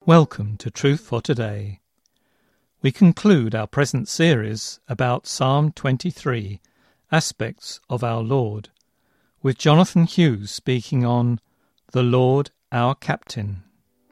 Welcome to Truth for Today. We conclude our present series about Psalm 23, Aspects of Our Lord, with Jonathan Hughes speaking on The Lord Our Captain.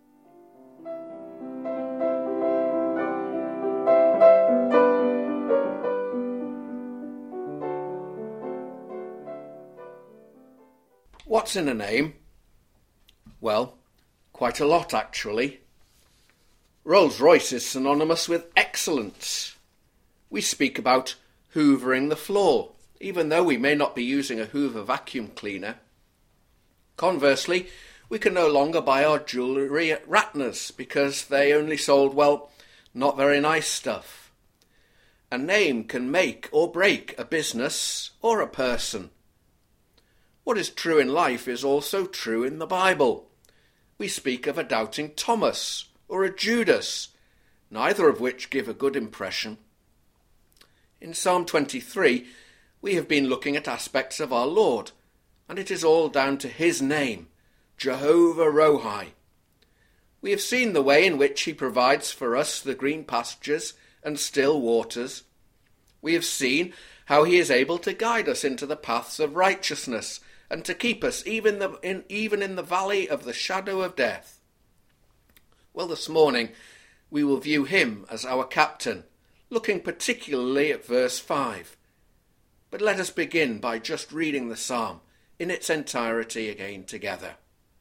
What's in a name? Well, quite a lot actually. Rolls-Royce is synonymous with excellence. We speak about hoovering the floor, even though we may not be using a Hoover vacuum cleaner. Conversely, we can no longer buy our jewellery at Ratner's because they only sold, well, not very nice stuff. A name can make or break a business or a person. What is true in life is also true in the Bible. We speak of a doubting Thomas or a Judas, neither of which give a good impression. In Psalm 23, we have been looking at aspects of our Lord, and it is all down to his name, Jehovah Rohi. We have seen the way in which he provides for us the green pastures and still waters. We have seen how he is able to guide us into the paths of righteousness and to keep us even in the valley of the shadow of death. Well, this morning we will view him as our captain, looking particularly at verse 5. But let us begin by just reading the psalm in its entirety again together.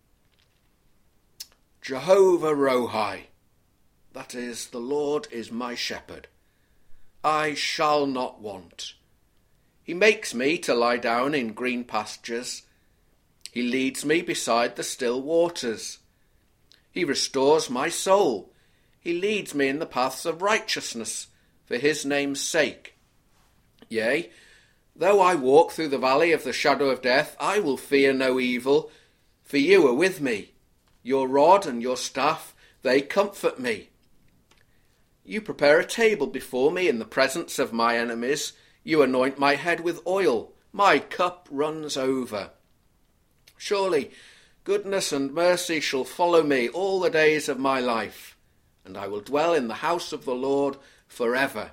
Jehovah Rohi, that is, the Lord is my shepherd. I shall not want. He makes me to lie down in green pastures. He leads me beside the still waters. He restores my soul. He leads me in the paths of righteousness for his name's sake. Yea, though I walk through the valley of the shadow of death, I will fear no evil, for you are with me. Your rod and your staff, they comfort me. You prepare a table before me in the presence of my enemies. You anoint my head with oil. My cup runs over. Surely goodness and mercy shall follow me all the days of my life, and I will dwell in the house of the Lord forever.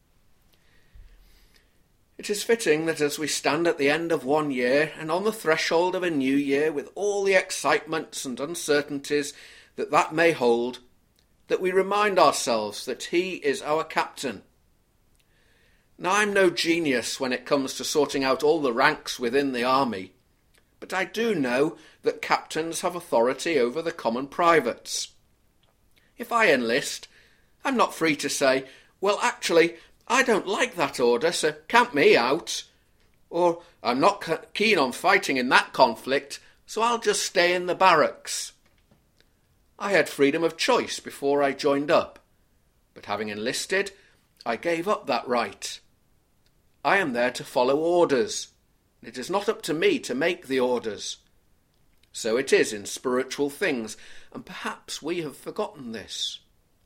It is fitting that as we stand at the end of one year and on the threshold of a new year with all the excitements and uncertainties that may hold, that we remind ourselves that he is our captain. Now, I'm no genius when it comes to sorting out all the ranks within the army, but I do know that captains have authority over the common privates. If I enlist, I'm not free to say, well, actually, I don't like that order, so count me out. Or, I'm not keen on fighting in that conflict, so I'll just stay in the barracks. I had freedom of choice before I joined up, but having enlisted, I gave up that right. I am there to follow orders. It is not up to me to make the orders. So it is in spiritual things, and perhaps we have forgotten this.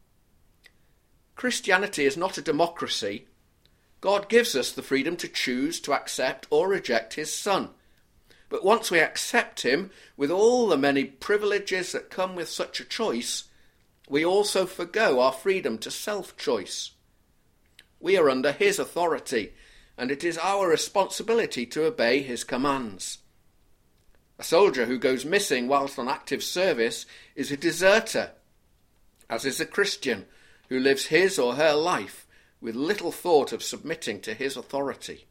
Christianity is not a democracy. God gives us the freedom to choose to accept or reject his Son. But once we accept him, with all the many privileges that come with such a choice, we also forgo our freedom to self-choice. We are under his authority, and it is our responsibility to obey his commands. A soldier who goes missing whilst on active service is a deserter, as is a Christian who lives his or her life with little thought of submitting to his authority.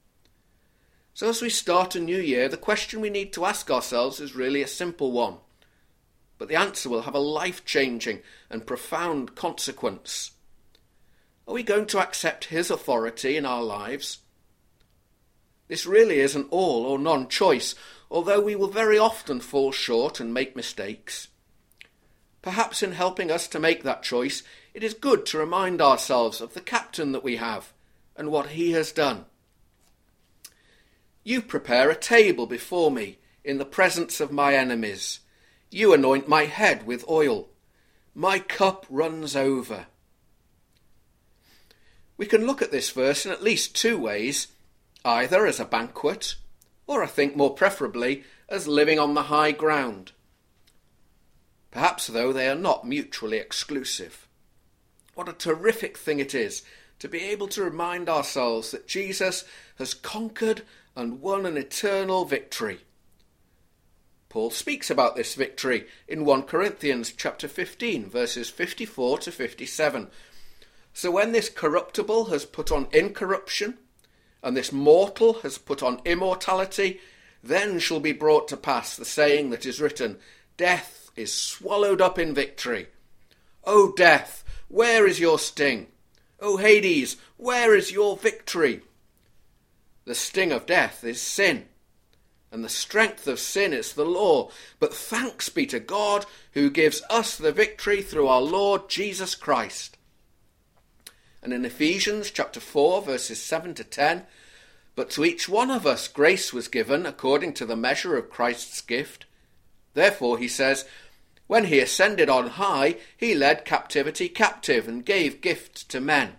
So as we start a new year, the question we need to ask ourselves is really a simple one, but the answer will have a life-changing and profound consequence. Are we going to accept his authority in our lives? This really is an all or none choice, although we will very often fall short and make mistakes. Perhaps in helping us to make that choice, it is good to remind ourselves of the captain that we have and what he has done. You prepare a table before me in the presence of my enemies. You anoint my head with oil. My cup runs over. We can look at this verse in at least two ways, either as a banquet, or I think more preferably as living on the high ground. Perhaps, though, they are not mutually exclusive. What a terrific thing it is to be able to remind ourselves that Jesus has conquered and won an eternal victory. Paul speaks about this victory in 1 Corinthians chapter 15, verses 54 to 57. So when this corruptible has put on incorruption, and this mortal has put on immortality, then shall be brought to pass the saying that is written, Death is swallowed up in victory. O death, where is your sting? O Hades, where is your victory? The sting of death is sin, and the strength of sin is the law. But thanks be to God who gives us the victory through our Lord Jesus Christ. And in Ephesians chapter 4, verses 7 to 10, but to each one of us grace was given according to the measure of Christ's gift. Therefore, he says, when he ascended on high, he led captivity captive and gave gifts to men.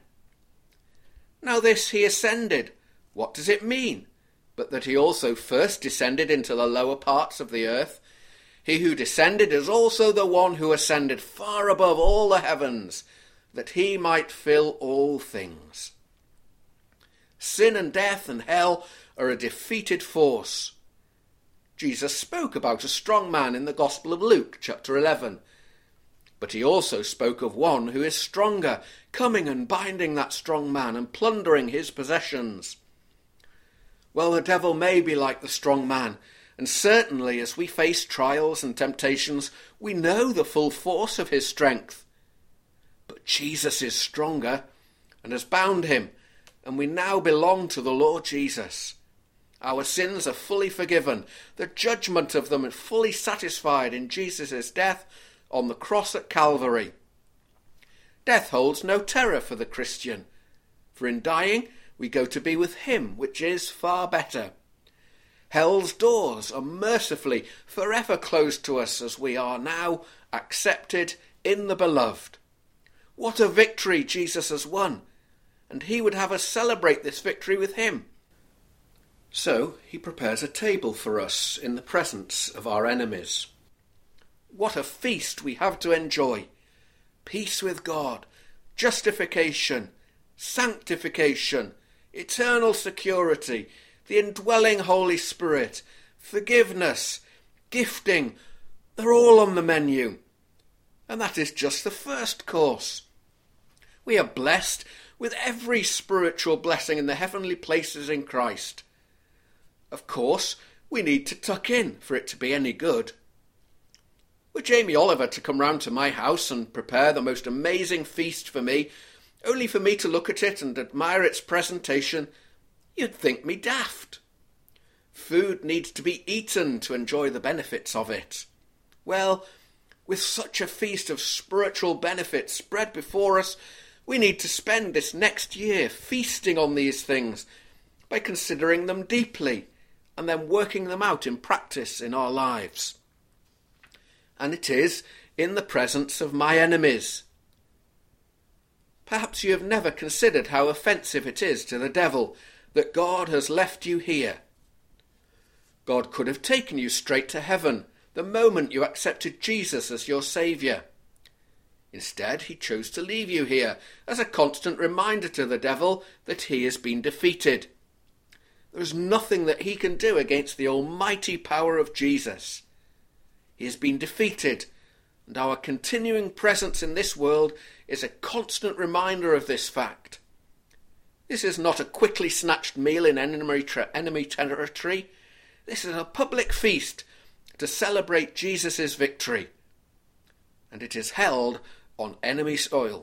Now this he ascended, what does it mean? But that he also first descended into the lower parts of the earth. He who descended is also the one who ascended far above all the heavens, that he might fill all things. Sin and death and hell are a defeated force. Jesus spoke about a strong man in the Gospel of Luke, chapter 11. But he also spoke of one who is stronger, coming and binding that strong man and plundering his possessions. Well, the devil may be like the strong man, and certainly as we face trials and temptations, we know the full force of his strength. But Jesus is stronger and has bound him, and we now belong to the Lord Jesus. Our sins are fully forgiven, the judgment of them is fully satisfied in Jesus' death on the cross at Calvary. Death holds no terror for the Christian, for in dying we go to be with him, which is far better. Hell's doors are mercifully forever closed to us as we are now accepted in the Beloved. What a victory Jesus has won, and he would have us celebrate this victory with him. So he prepares a table for us in the presence of our enemies. What a feast we have to enjoy! Peace with God, justification, sanctification, eternal security, the indwelling Holy Spirit, forgiveness, gifting, they're all on the menu. And that is just the first course. We are blessed with every spiritual blessing in the heavenly places in Christ. Of course, we need to tuck in for it to be any good. Were Jamie Oliver to come round to my house and prepare the most amazing feast for me, only for me to look at it and admire its presentation, you'd think me daft. Food needs to be eaten to enjoy the benefits of it. Well, with such a feast of spiritual benefits spread before us, we need to spend this next year feasting on these things by considering them deeply and then working them out in practice in our lives. And it is in the presence of my enemies. Perhaps you have never considered how offensive it is to the devil that God has left you here. God could have taken you straight to heaven the moment you accepted Jesus as your Saviour. Instead, he chose to leave you here as a constant reminder to the devil that he has been defeated. There is nothing that he can do against the almighty power of Jesus. He has been defeated, and our continuing presence in this world is a constant reminder of this fact. This is not a quickly snatched meal in enemy territory. This is a public feast to celebrate Jesus' victory, and it is held on enemy soil.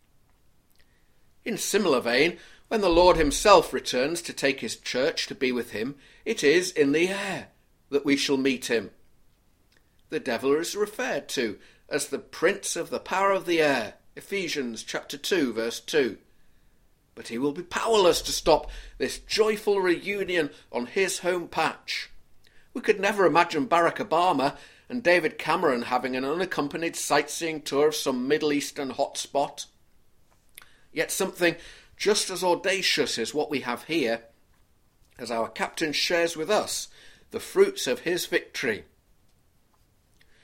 In similar vein, when the Lord himself returns to take his church to be with him, it is in the air that we shall meet him. The devil is referred to as the prince of the power of the air, Ephesians chapter 2, verse 2. But he will be powerless to stop this joyful reunion on his home patch. We could never imagine Barack Obama and David Cameron having an unaccompanied sightseeing tour of some Middle Eastern hotspot. Yet something just as audacious is what we have here, as our captain shares with us the fruits of his victory.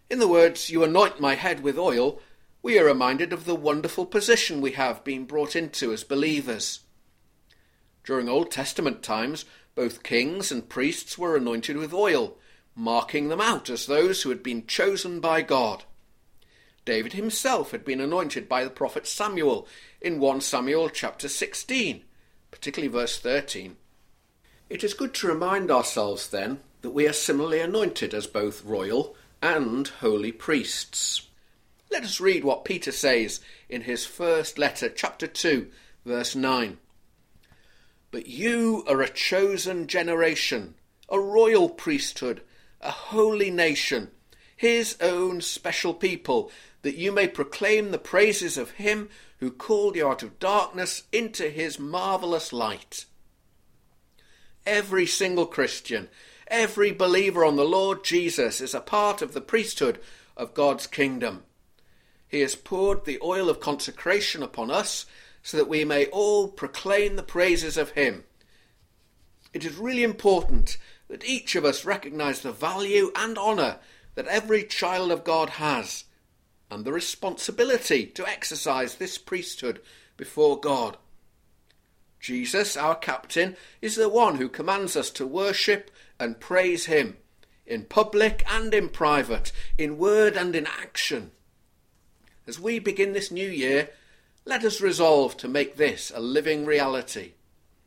In the words, "You anoint my head with oil," we are reminded of the wonderful position we have been brought into as believers. During Old Testament times, both kings and priests were anointed with oil, marking them out as those who had been chosen by God. David himself had been anointed by the prophet Samuel in 1 Samuel chapter 16, particularly verse 13. It is good to remind ourselves then that we are similarly anointed as both royal and holy priests. Let us read what Peter says in his first letter, chapter 2, verse 9. "But you are a chosen generation, a royal priesthood, a holy nation, his own special people, that you may proclaim the praises of him who called you out of darkness into his marvellous light." Every single Christian, every believer on the Lord Jesus is a part of the priesthood of God's kingdom. He has poured the oil of consecration upon us so that we may all proclaim the praises of him. It is really important that each of us recognise the value and honour that every child of God has, and the responsibility to exercise this priesthood before God. Jesus, our captain, is the one who commands us to worship and praise him, in public and in private, in word and in action. As we begin this new year, let us resolve to make this a living reality.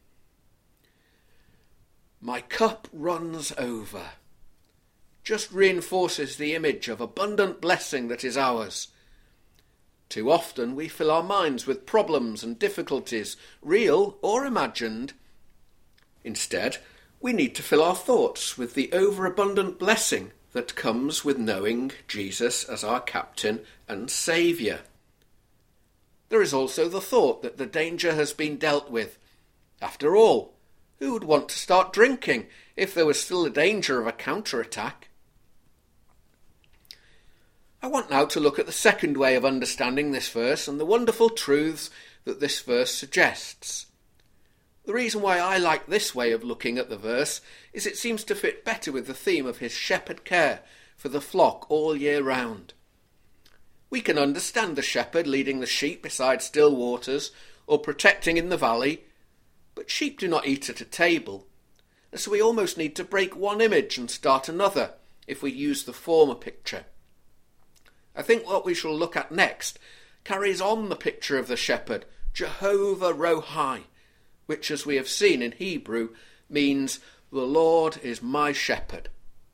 My cup runs over just reinforces the image of abundant blessing that is ours. Too often we fill our minds with problems and difficulties, real or imagined. Instead, we need to fill our thoughts with the overabundant blessing that comes with knowing Jesus as our captain and saviour. There is also the thought that the danger has been dealt with. After all, who would want to start drinking if there was still a danger of a counter-attack? I want now to look at the second way of understanding this verse and the wonderful truths that this verse suggests. The reason why I like this way of looking at the verse is it seems to fit better with the theme of his shepherd care for the flock all year round. We can understand the shepherd leading the sheep beside still waters or protecting in the valley, but sheep do not eat at a table, and so we almost need to break one image and start another if we use the former picture. I think what we shall look at next carries on the picture of the shepherd, Jehovah Rohi, which, as we have seen in Hebrew, means the Lord is my shepherd.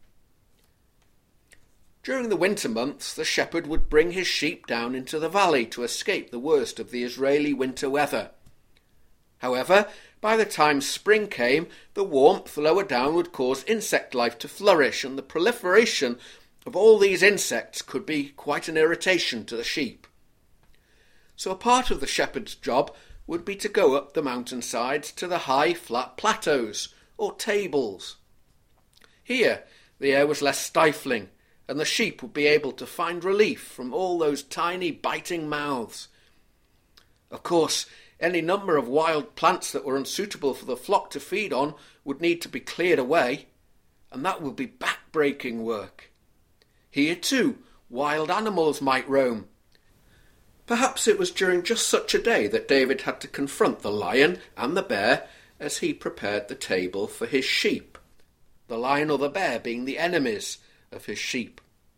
During the winter months, the shepherd would bring his sheep down into the valley to escape the worst of the Israeli winter weather. However, by the time spring came, the warmth lower down would cause insect life to flourish, and the proliferation of all these insects could be quite an irritation to the sheep. So a part of the shepherd's job would be to go up the mountainsides to the high flat plateaus, or tables. Here the air was less stifling, and the sheep would be able to find relief from all those tiny biting mouths. Of course, any number of wild plants that were unsuitable for the flock to feed on would need to be cleared away, and that would be back-breaking work. Here too, wild animals might roam. Perhaps it was during just such a day that David had to confront the lion and the bear as he prepared the table for his sheep, the lion or the bear being the enemies of his sheep.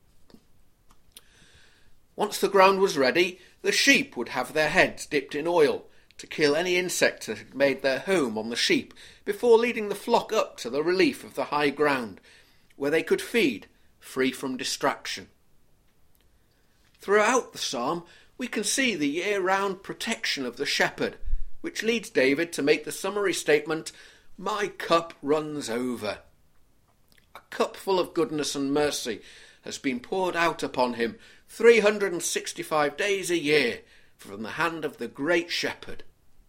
Once the ground was ready, the sheep would have their heads dipped in oil to kill any insects that had made their home on the sheep before leading the flock up to the relief of the high ground, where they could feed, free from distraction. Throughout the psalm, we can see the year-round protection of the shepherd, which leads David to make the summary statement, "My cup runs over." A cup full of goodness and mercy has been poured out upon him 365 days a year from the hand of the great shepherd.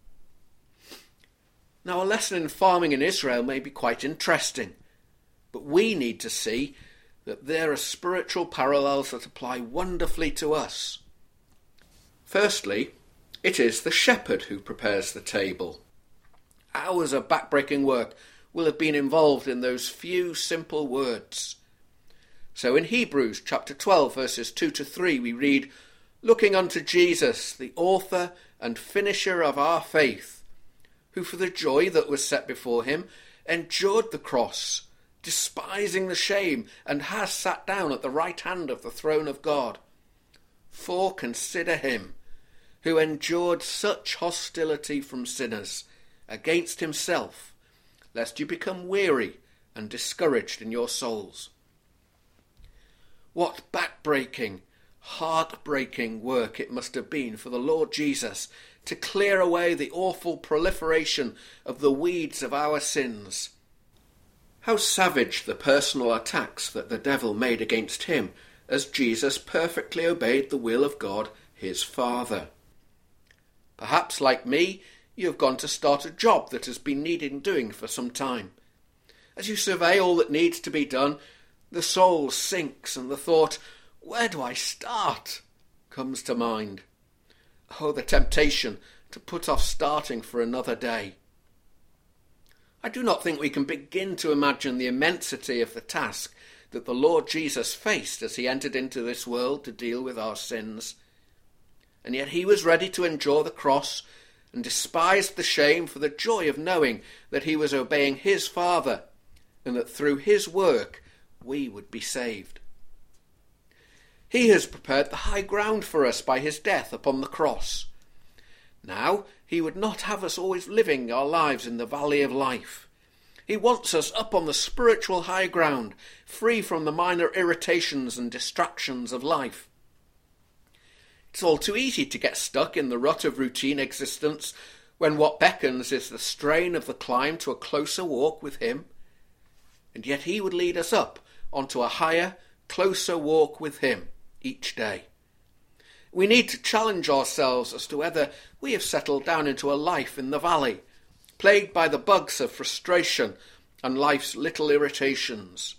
Now, a lesson in farming in Israel may be quite interesting, but we need to see that there are spiritual parallels that apply wonderfully to us. Firstly, it is the shepherd who prepares the table. Hours of back-breaking work will have been involved in those few simple words. So in Hebrews chapter 12 verses 2 to 3 we read, "Looking unto Jesus, the author and finisher of our faith, who for the joy that was set before him endured the cross, despising the shame, and has sat down at the right hand of the throne of God. For consider him, who endured such hostility from sinners against himself, lest you become weary and discouraged in your souls." What back-breaking, heart-breaking work it must have been for the Lord Jesus to clear away the awful proliferation of the weeds of our sins. How savage the personal attacks that the devil made against him as Jesus perfectly obeyed the will of God, his Father. Perhaps, like me, you have gone to start a job that has been needing doing for some time. As you survey all that needs to be done, the soul sinks and the thought, "Where do I start?" comes to mind. Oh, the temptation to put off starting for another day. I do not think we can begin to imagine the immensity of the task that the Lord Jesus faced as he entered into this world to deal with our sins. And yet he was ready to endure the cross and despised the shame for the joy of knowing that he was obeying his Father and that through his work we would be saved. He has prepared the high ground for us by his death upon the cross. Now he would not have us always living our lives in the valley of life. He wants us up on the spiritual high ground, free from the minor irritations and distractions of life. It's all too easy to get stuck in the rut of routine existence when what beckons is the strain of the climb to a closer walk with him. And yet he would lead us up onto a higher, closer walk with him each day. We need to challenge ourselves as to whether we have settled down into a life in the valley, plagued by the bugs of frustration and life's little irritations.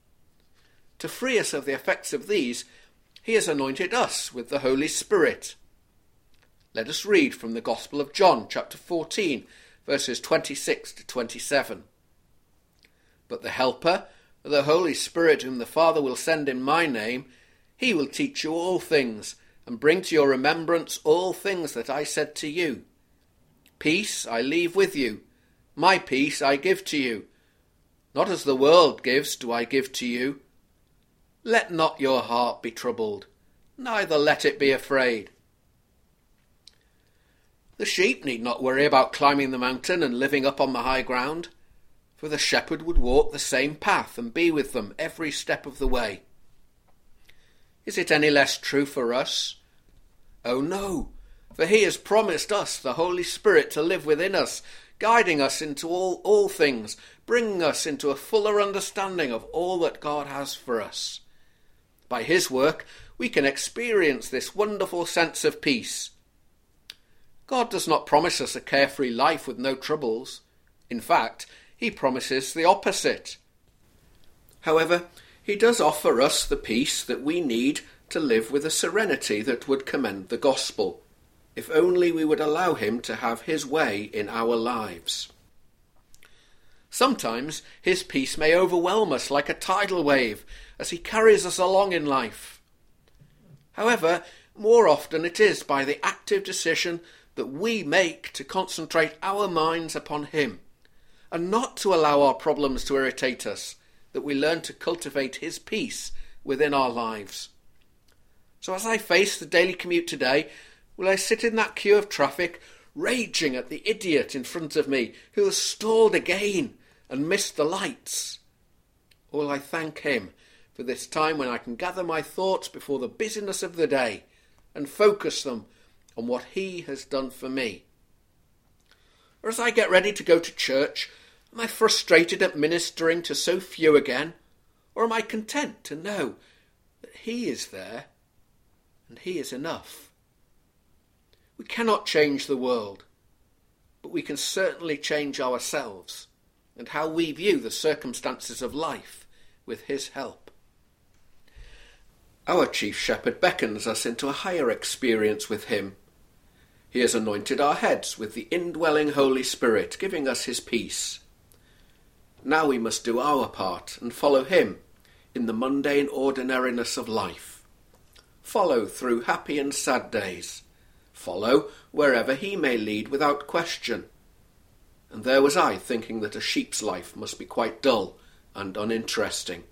To free us of the effects of these, he has anointed us with the Holy Spirit. Let us read from the Gospel of John, chapter 14, verses 26 to 27. "But the Helper, the Holy Spirit, whom the Father will send in my name, he will teach you all things, and bring to your remembrance all things that I said to you. Peace I leave with you, my peace I give to you. Not as the world gives do I give to you. Let not your heart be troubled, neither let it be afraid." The sheep need not worry about climbing the mountain and living up on the high ground, for the shepherd would walk the same path and be with them every step of the way. Is it any less true for us? Oh no, for he has promised us the Holy Spirit to live within us, guiding us into all things, bringing us into a fuller understanding of all that God has for us. By his work, we can experience this wonderful sense of peace. God does not promise us a carefree life with no troubles. In fact, he promises the opposite. However, he does offer us the peace that we need to live with a serenity that would commend the gospel, if only we would allow him to have his way in our lives. Sometimes his peace may overwhelm us like a tidal wave as he carries us along in life. However, more often it is by the active decision that we make to concentrate our minds upon him, and not to allow our problems to irritate us, that we learn to cultivate his peace within our lives. So as I face the daily commute today, will I sit in that queue of traffic, raging at the idiot in front of me who has stalled again and missed the lights? Or will I thank him for this time when I can gather my thoughts before the busyness of the day and focus them on what he has done for me? Or as I get ready to go to church, am I frustrated at ministering to so few again? Or am I content to know that he is there and he is enough? We cannot change the world, but we can certainly change ourselves and how we view the circumstances of life with his help. Our chief shepherd beckons us into a higher experience with him. He has anointed our heads with the indwelling Holy Spirit, giving us his peace. Now we must do our part and follow him in the mundane ordinariness of life. Follow through happy and sad days. Follow wherever he may lead without question. And there was I thinking that a sheep's life must be quite dull and uninteresting.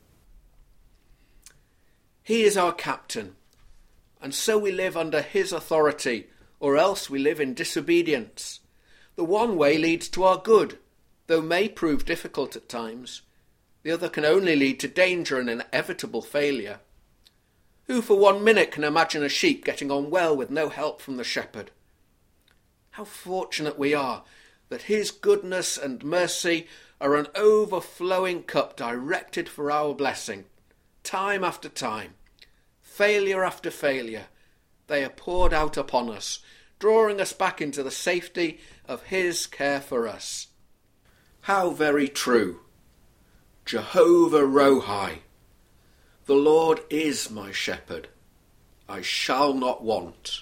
He is our captain, and so we live under his authority, or else we live in disobedience. The one way leads to our good, though may prove difficult at times. The other can only lead to danger and inevitable failure. Who for 1 minute can imagine a sheep getting on well with no help from the shepherd? How fortunate we are that his goodness and mercy are an overflowing cup directed for our blessing. Time after time, failure after failure, they are poured out upon us, drawing us back into the safety of his care for us. How very true. Jehovah Rohi. The Lord is my shepherd. I shall not want.